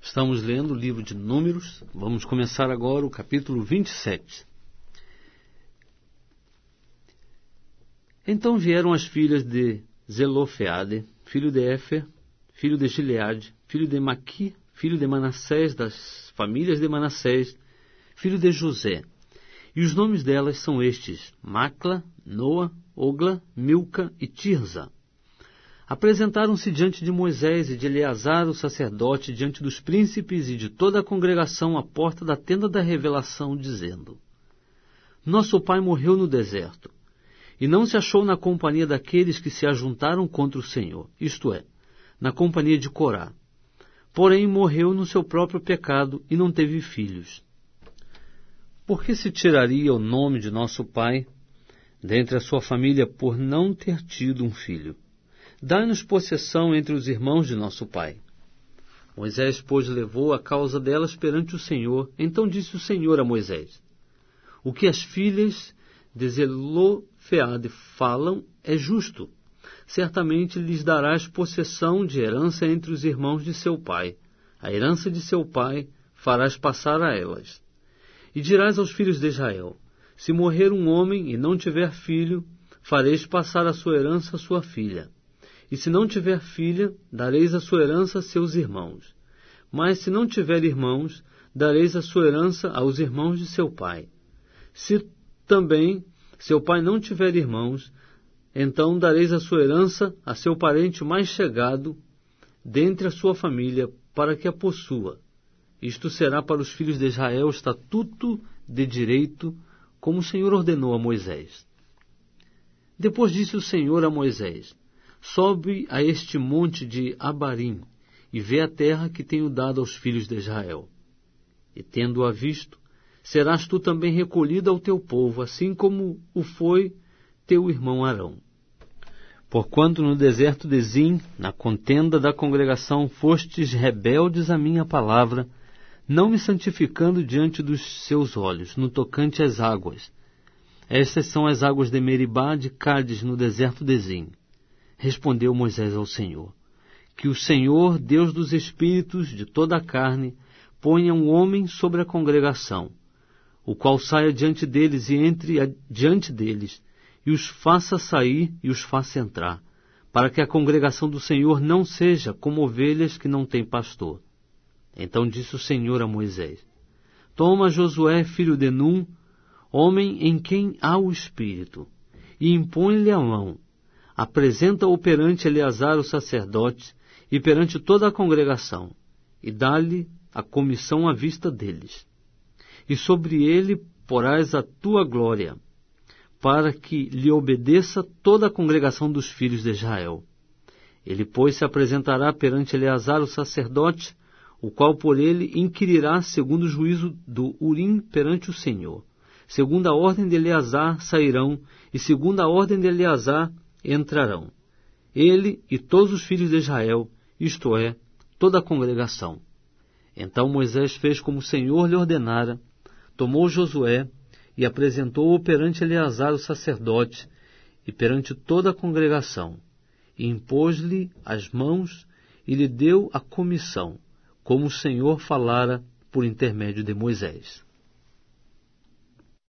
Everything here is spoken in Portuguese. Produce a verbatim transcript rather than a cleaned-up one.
Estamos lendo o livro de Números. Vamos começar agora o capítulo vinte e sete. Então vieram as filhas de Zelofeade, filho de Éfer, filho de Gileade, filho de Maqui, filho de Manassés, das famílias de Manassés, filho de José. E os nomes delas são estes: Macla, Noa, Ogla, Milca e Tirza. Apresentaram-se diante de Moisés e de Eleazar, o sacerdote, diante dos príncipes e de toda a congregação à porta da tenda da revelação, dizendo: Nosso pai morreu no deserto, e não se achou na companhia daqueles que se ajuntaram contra o Senhor, isto é, na companhia de Corá. Porém morreu no seu próprio pecado e não teve filhos. Por que se tiraria o nome de nosso pai dentre a sua família por não ter tido um filho? Dá-nos possessão entre os irmãos de nosso pai. Moisés, pois, levou a causa delas perante o Senhor. Então disse o Senhor a Moisés: O que as filhas de Zelofeade falam é justo. Certamente lhes darás possessão de herança entre os irmãos de seu pai. A herança de seu pai farás passar a elas. E dirás aos filhos de Israel: Se morrer um homem e não tiver filho, fareis passar a sua herança à sua filha. E se não tiver filha, dareis a sua herança a seus irmãos. Mas se não tiver irmãos, dareis a sua herança aos irmãos de seu pai. Se também seu pai não tiver irmãos, então dareis a sua herança a seu parente mais chegado dentre a sua família, para que a possua. Isto será para os filhos de Israel estatuto de direito, como o Senhor ordenou a Moisés. Depois disse o Senhor a Moisés: Sobe a este monte de Abarim, e vê a terra que tenho dado aos filhos de Israel. E tendo-a visto, serás tu também recolhido ao teu povo, assim como o foi teu irmão Arão. Porquanto no deserto de Zim, na contenda da congregação, fostes rebeldes à minha palavra, não me santificando diante dos seus olhos, no tocante às águas. Estas são as águas de Meribá, de Cádiz, no deserto de Zim. Respondeu Moisés ao Senhor: Que o Senhor, Deus dos espíritos de toda a carne, ponha um homem sobre a congregação, o qual saia diante deles e entre a, diante deles, e os faça sair e os faça entrar, para que a congregação do Senhor não seja como ovelhas que não têm pastor. Então disse o Senhor a Moisés: Toma Josué, filho de Num, homem em quem há o Espírito, e impõe-lhe a mão. Apresenta-o perante Eleazar o sacerdote e perante toda a congregação, e dá-lhe a comissão à vista deles. E sobre ele porás a tua glória, para que lhe obedeça toda a congregação dos filhos de Israel. Ele, pois, se apresentará perante Eleazar o sacerdote, o qual por ele inquirirá segundo o juízo do Urim perante o Senhor. Segundo a ordem de Eleazar sairão, e segundo a ordem de Eleazar entrarão, ele e todos os filhos de Israel, isto é, toda a congregação. Então Moisés fez como o Senhor lhe ordenara, tomou Josué e apresentou-o perante Eleazar o sacerdote e perante toda a congregação, e impôs-lhe as mãos e lhe deu a comissão, como o Senhor falara por intermédio de Moisés.